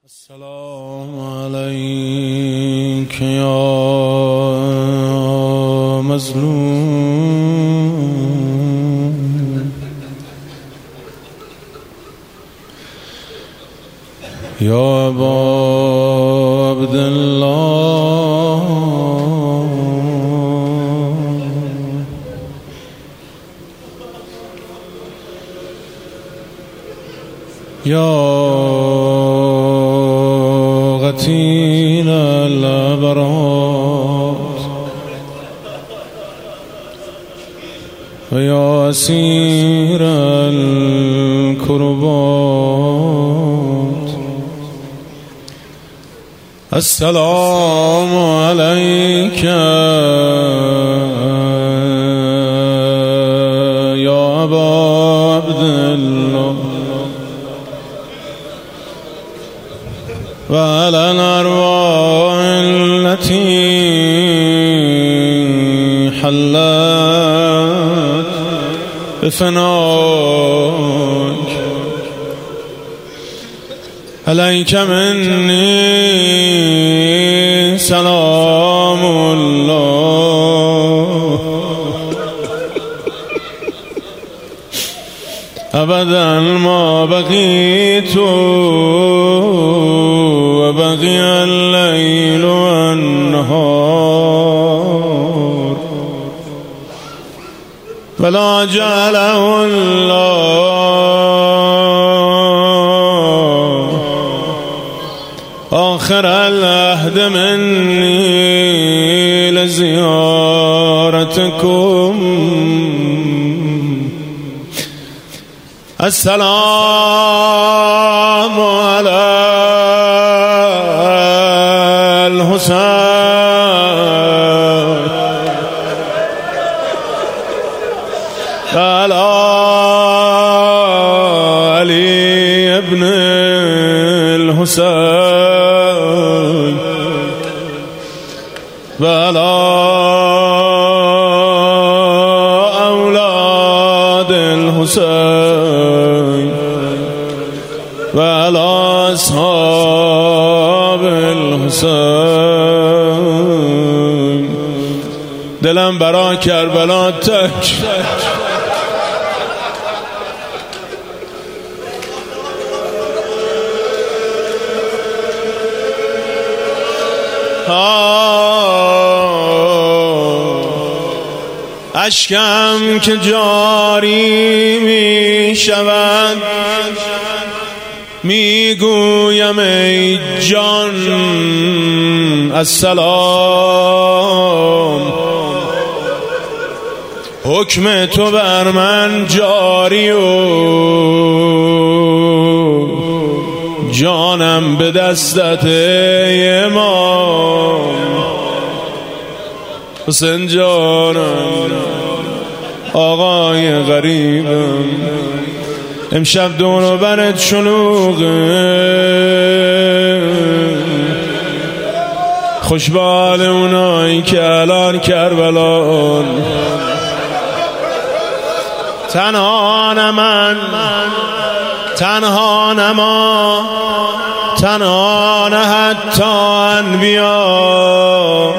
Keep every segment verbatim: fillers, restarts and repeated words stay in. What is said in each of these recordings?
السلام عليك يا مظلوم يا أبا عبد الله يا قتيل الأبرار ويا أسير الكربات السلام عليك يا أبا عبد الله وعلى الأرواح التي حلت بفناك عليك مني سلام الله أبدا ما بقيت وبقي الليل والنهار فلا جعله الله آخر العهد مني لزيارتكم السلام على الحسين على علي ابن الحسين وعلى أولاد الحسين وعلى أصحاب الحسين دلم برا کربلا تک اشکم که جاری می شود می گویم ای جان السلام حکم تو بر من جاری و جانم به دستت امام حسین جانم آقای غریبم امشب دور و برت شلوغه خوشبال اونایی که الان کربلان تنها نه من تنها نه ما تنها نه حتی انبیا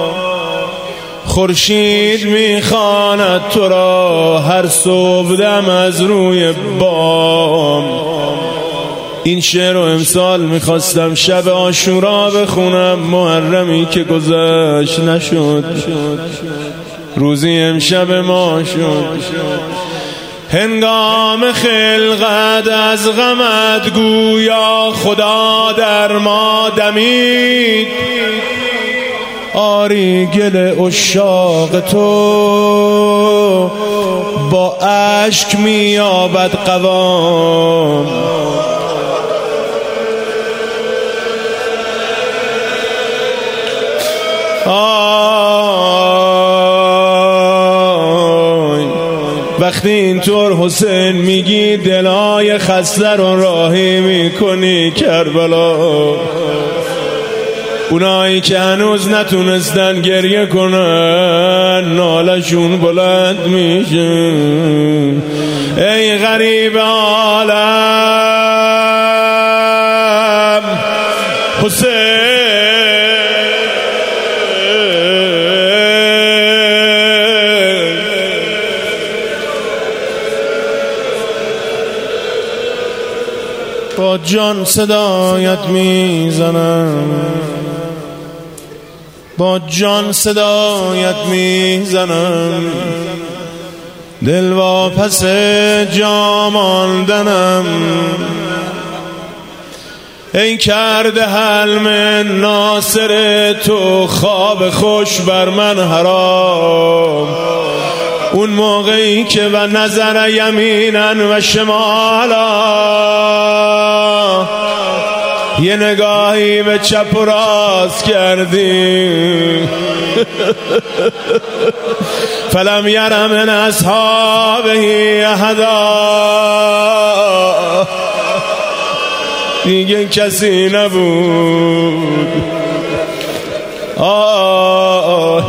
خورشید میخواند تو را هر صبح دم از روی بام. این شعر رو امسال میخواستم شب عاشورا بخونم، محرمی که گذشت نشد، روزی امشب ما شد. هنگام خلقت از غمت گویا خدا در ما دمید، آری گل عشاق تو با اشک میابد قوام. آی وقتی اینطور حسین میگی دلای خسته رو راهی میکنی کربلا. اونایی که هنوز نتونستن گریه کنن نالشون بلند میشه. ای غریب عالم حسین با جان صدایت میزنم، با جان صدایت میزنم، دل واپس جا ماندنم. ای کرده حلم ناصر تو خواب خوش بر من حرام، اون موقعی که و نظر یمینن و شمالا یه نگاهی به چپ و راست کردی. فلم یرم من اصحابه احدا، دیگه کسی نبود. آه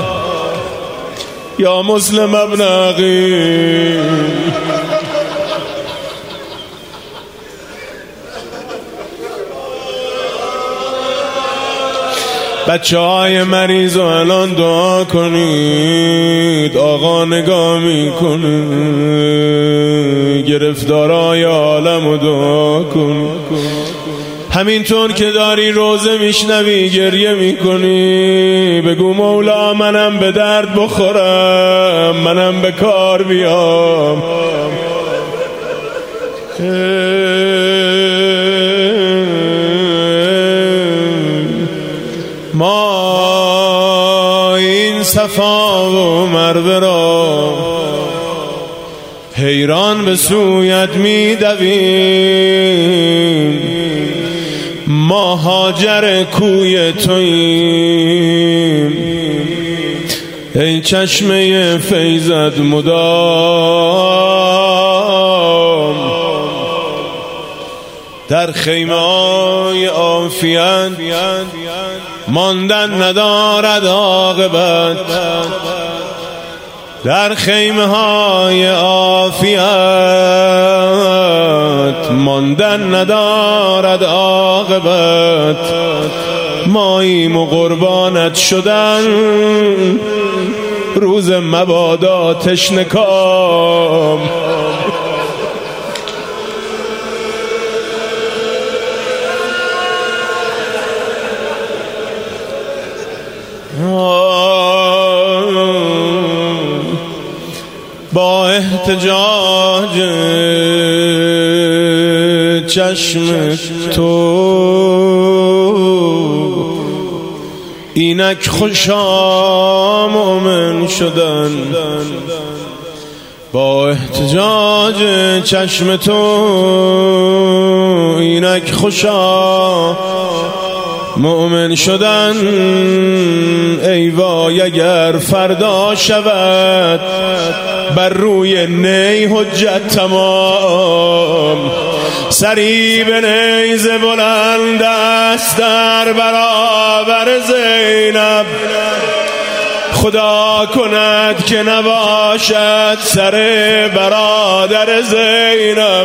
یا مسلم ابن عقیل، بچه های مریض و الان دعا کنید، آقا نگاه میکنه، گرفتارای عالم و دعا کن. همینطور که داری روزه میشنوی گریه میکنی، بگو مولا منم به درد بخورم، منم به کار بیام. ما این صفا و مروه را حیران به سویت می دویم، ما هاجر کوی توییم. ای چشمه فیضت مدام، در خیمه های عافیت ماندن ندارد عاقبت، در خیمه های عافیت ماندن ندارد عاقبت. ماییم و قربانت شدن، روز مبادا تشنکام. با احتجاج چشم تو اینک خوشا مؤمن شدن، با احتجاج چشم تو اینک خوشا مؤمن شدن. ای وای اگر فردا شود بر روی نی حجت تمام، سری به نیز بلند است در برابر زینب، خدا کند که نباشد سر برادر زینب.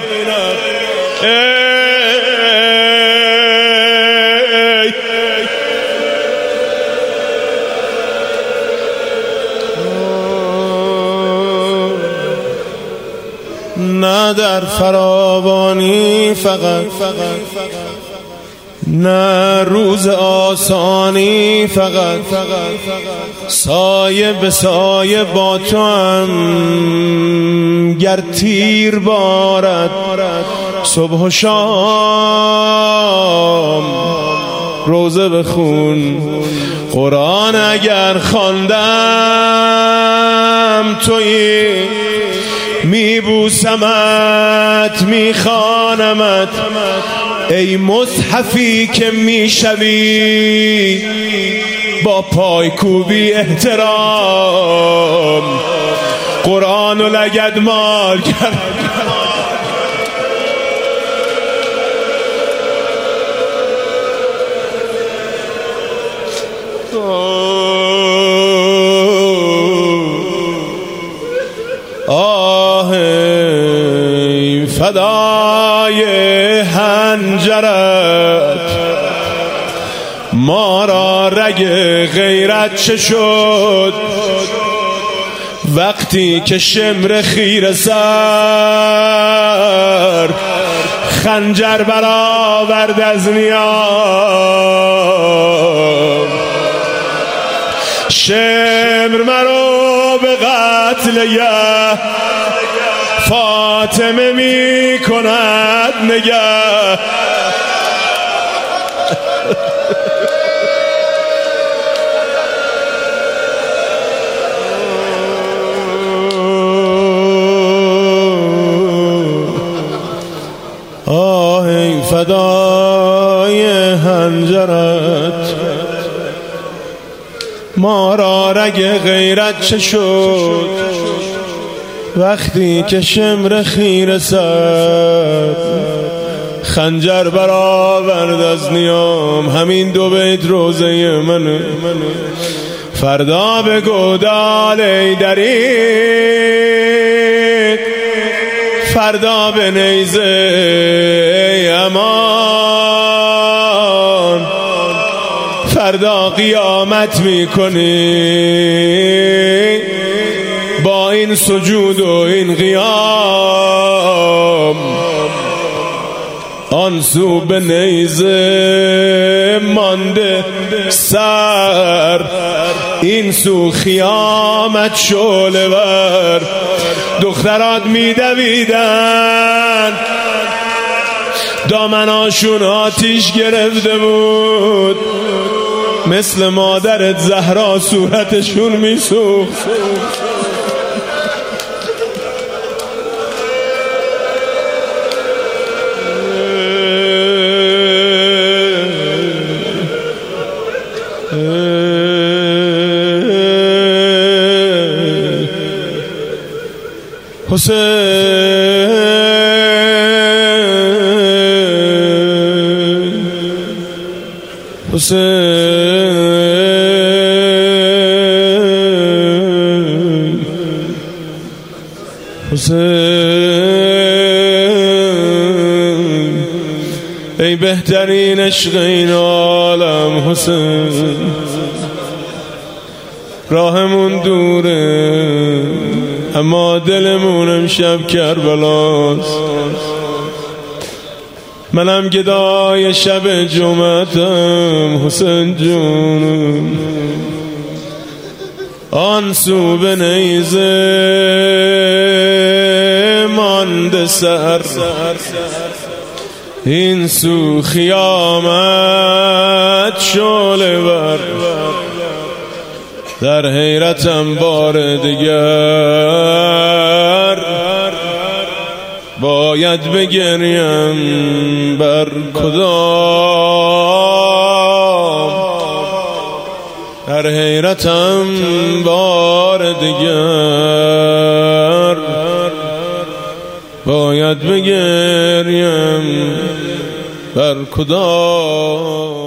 نه در فراوانی فقط، نه روز آسانی فقط، سایه به سایه با تو هم گر تیر بارد صبح و شام. روزه بخون، قرآن اگر خواندم تویی، میبوسمت میخوانمت. ای مصحفی که میشوی با پایکوبی احترام، قرآن و لگد مال کرد. فدای هنجرت ما را رگ غیرت چه شد وقتی که شمر خیره سر خنجر برآورد از نیام. شمر مرا به قتل یه فاطمه می کند نگه. آه ای فدای هنجرت ما را رگ غیرت چه شد وقتی که شمر خیره سر خنجر برآورد از نیام. همین دو بیت روزه من فردا به گودال ای دریق فردا به نیزه امان فردا قیامت میکنی با این سجود و این قیام. آن سو به نیزه مانده سر این سو خیامت شعله ور. دخترات میدویدن دامناشون آتیش گرفته بود مثل مادرت زهرا صورتشون میسوخت. حسین حسین حسین ای بهترین عشق این عالم حسین. راهمون دوره اما دلمون امشب کربلاست. منم گدای شب جمعتم حسین جونم. آن سو به نیزه مانده سر این سو خیامت شعله ور. در حیرتم بار دیگر باید بگریم بر کدام. در حیرتم بار دیگر باید بگریم بر کدام.